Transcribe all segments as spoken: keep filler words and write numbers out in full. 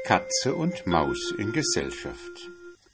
Katze und Maus in Gesellschaft.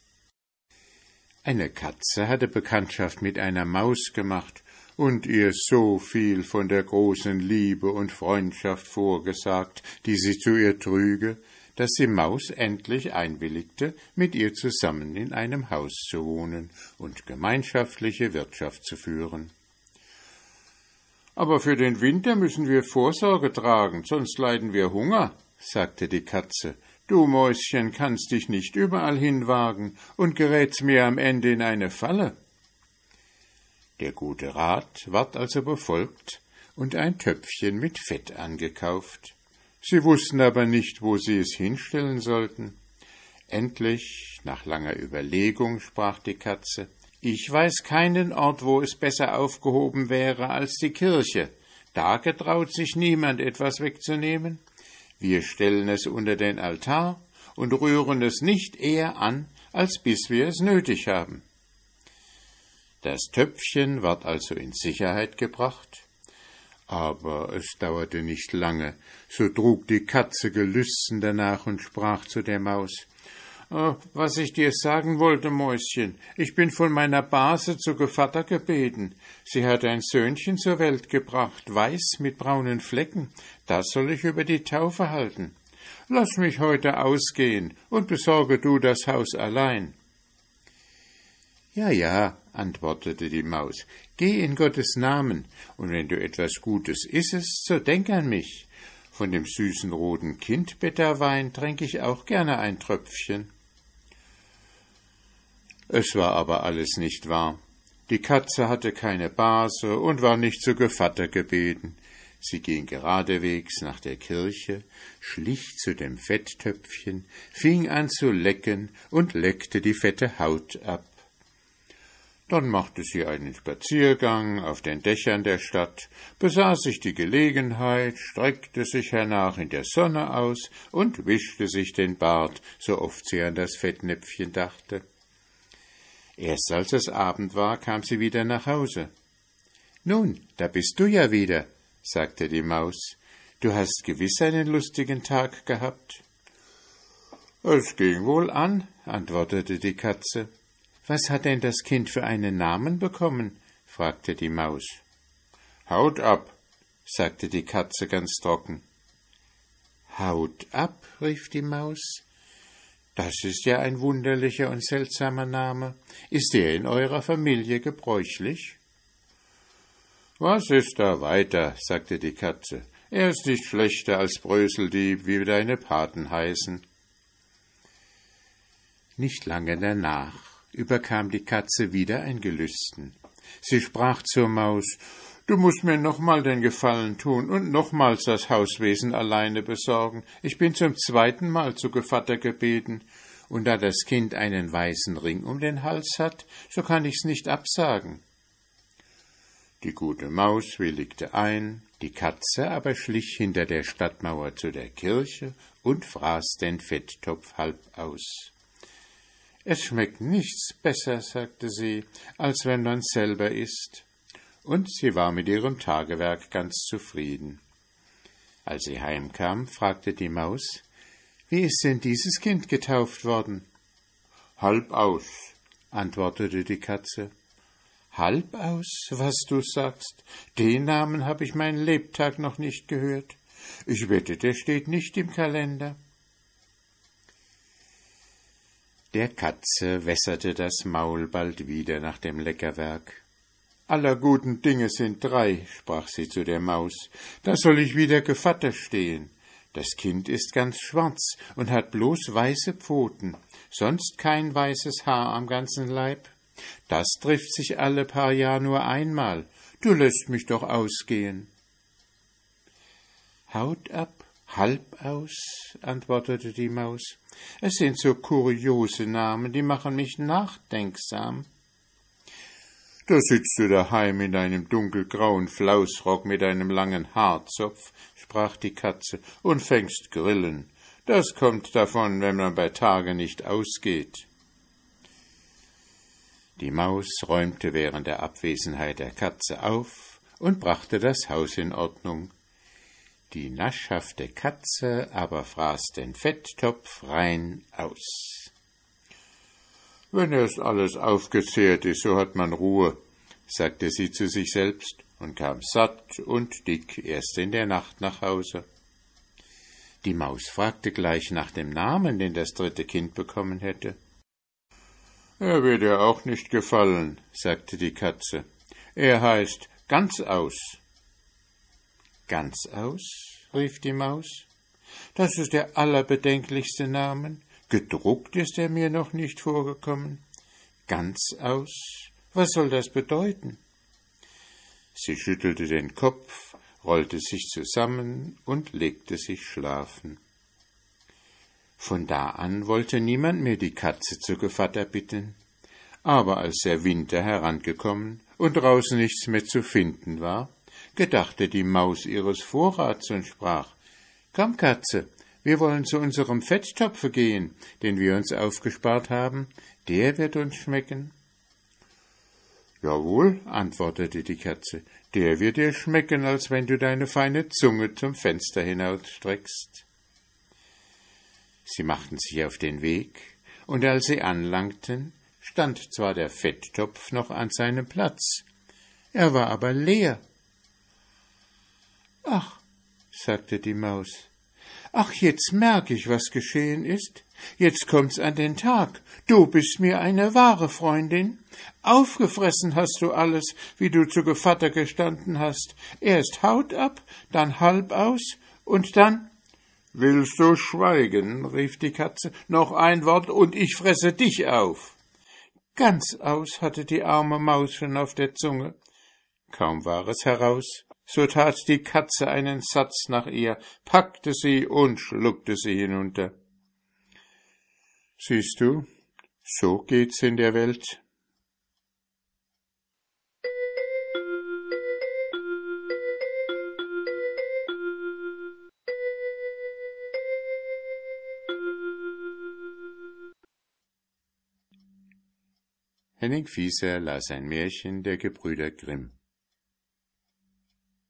Eine Katze hatte Bekanntschaft mit einer Maus gemacht und ihr so viel von der großen Liebe und Freundschaft vorgesagt, die sie zu ihr trüge, dass die Maus endlich einwilligte, mit ihr zusammen in einem Haus zu wohnen und gemeinschaftliche Wirtschaft zu führen. »Aber für den Winter müssen wir Vorsorge tragen, sonst leiden wir Hunger«, sagte die Katze. »Du, Mäuschen, kannst dich nicht überall hinwagen und gerätst mir am Ende in eine Falle.« Der gute Rat ward also befolgt und ein Töpfchen mit Fett angekauft. Sie wussten aber nicht, wo sie es hinstellen sollten. Endlich, nach langer Überlegung, sprach die Katze: »Ich weiß keinen Ort, wo es besser aufgehoben wäre als die Kirche. Da getraut sich niemand, etwas wegzunehmen. Wir stellen es unter den Altar und rühren es nicht eher an, als bis wir es nötig haben.« Das Töpfchen ward also in Sicherheit gebracht, aber es dauerte nicht lange, so trug die Katze gelüsten danach und sprach zu der Maus: »Oh, was ich dir sagen wollte, Mäuschen, ich bin von meiner Base zu Gevatter gebeten. Sie hat ein Söhnchen zur Welt gebracht, weiß mit braunen Flecken, das soll ich über die Taufe halten. Lass mich heute ausgehen und besorge du das Haus allein.« »Ja, ja«, antwortete die Maus, »geh in Gottes Namen, und wenn du etwas Gutes issest, so denk an mich. Von dem süßen roten Kindbetterwein tränk ich auch gerne ein Tröpfchen.« Es war aber alles nicht wahr. Die Katze hatte keine Base und war nicht zu Gevatter gebeten. Sie ging geradewegs nach der Kirche, schlich zu dem Fetttöpfchen, fing an zu lecken und leckte die fette Haut ab. Dann machte sie einen Spaziergang auf den Dächern der Stadt, besah sich die Gelegenheit, streckte sich hernach in der Sonne aus und wischte sich den Bart, so oft sie an das Fettnäpfchen dachte. Erst als es Abend war, kam sie wieder nach Hause. »Nun, da bist du ja wieder«, sagte die Maus. »Du hast gewiss einen lustigen Tag gehabt.« »Es ging wohl an«, antwortete die Katze. »Was hat denn das Kind für einen Namen bekommen?« fragte die Maus. »Haut ab«, sagte die Katze ganz trocken. »Haut ab«, rief die Maus. »Das ist ja ein wunderlicher und seltsamer Name. Ist der in eurer Familie gebräuchlich?« »Was ist da weiter?«, sagte die Katze. »Er ist nicht schlechter als Bröseldieb, wie deine Paten heißen.« Nicht lange danach überkam die Katze wieder ein Gelüsten. Sie sprach zur Maus: »Du mußt mir nochmal den Gefallen tun und nochmals das Hauswesen alleine besorgen. Ich bin zum zweiten Mal zu Gevatter gebeten, und da das Kind einen weißen Ring um den Hals hat, so kann ich's nicht absagen.« Die gute Maus willigte ein, die Katze aber schlich hinter der Stadtmauer zu der Kirche und fraß den Fetttopf halb aus. »Es schmeckt nichts besser«, sagte sie, »als wenn man selber isst.« Und sie war mit ihrem Tagewerk ganz zufrieden. Als sie heimkam, fragte die Maus: »Wie ist denn dieses Kind getauft worden?« »Halb aus«, antwortete die Katze. »Halb aus, was du sagst? Den Namen habe ich meinen Lebtag noch nicht gehört. Ich wette, der steht nicht im Kalender.« Der Katze wässerte das Maul bald wieder nach dem Leckerwerk. »Aller guten Dinge sind drei«, sprach sie zu der Maus. »Da soll ich wieder Gevatter stehen. Das Kind ist ganz schwarz und hat bloß weiße Pfoten, sonst kein weißes Haar am ganzen Leib. Das trifft sich alle paar Jahr nur einmal. Du lässt mich doch ausgehen.« »Haut ab, halb aus«, antwortete die Maus. »Es sind so kuriose Namen, die machen mich nachdenksam.« »Da sitzt du daheim in deinem dunkelgrauen Flausrock mit einem langen Haarzopf«, sprach die Katze, »und fängst Grillen. Das kommt davon, wenn man bei Tage nicht ausgeht.« Die Maus räumte während der Abwesenheit der Katze auf und brachte das Haus in Ordnung. Die naschhafte Katze aber fraß den Fetttopf rein aus. »Wenn erst alles aufgezehrt ist, so hat man Ruhe«, sagte sie zu sich selbst und kam satt und dick erst in der Nacht nach Hause. Die Maus fragte gleich nach dem Namen, den das dritte Kind bekommen hätte. »Er wird ihr auch nicht gefallen«, sagte die Katze. »Er heißt Ganzaus.« »Ganzaus?«, rief die Maus. »Das ist der allerbedenklichste Name. Gedruckt ist er mir noch nicht vorgekommen. Ganzaus? Was soll das bedeuten?« Sie schüttelte den Kopf, rollte sich zusammen und legte sich schlafen. Von da an wollte niemand mehr die Katze zu Gevatter bitten. Aber als der Winter herangekommen und draußen nichts mehr zu finden war, gedachte die Maus ihres Vorrats und sprach: »Komm, Katze, wir wollen zu unserem Fetttopfe gehen, den wir uns aufgespart haben. Der wird uns schmecken.« »Jawohl«, antwortete die Katze, »der wird dir schmecken, als wenn du deine feine Zunge zum Fenster hinausstreckst.« Sie machten sich auf den Weg, und als sie anlangten, stand zwar der Fetttopf noch an seinem Platz, er war aber leer. »Ach«, sagte die Maus, »ach, jetzt merk ich, was geschehen ist. Jetzt kommt's an den Tag. Du bist mir eine wahre Freundin. Aufgefressen hast du alles, wie du zu Gevatter gestanden hast. Erst Haut ab, dann halb aus und dann...« »Willst du schweigen?«, rief die Katze. »Noch ein Wort, und ich fresse dich auf.« Ganzaus hatte die arme Maus schon auf der Zunge. Kaum war es heraus, so tat die Katze einen Satz nach ihr, packte sie und schluckte sie hinunter. Siehst du, so geht's in der Welt. Henning Fieser las ein Märchen der Gebrüder Grimm.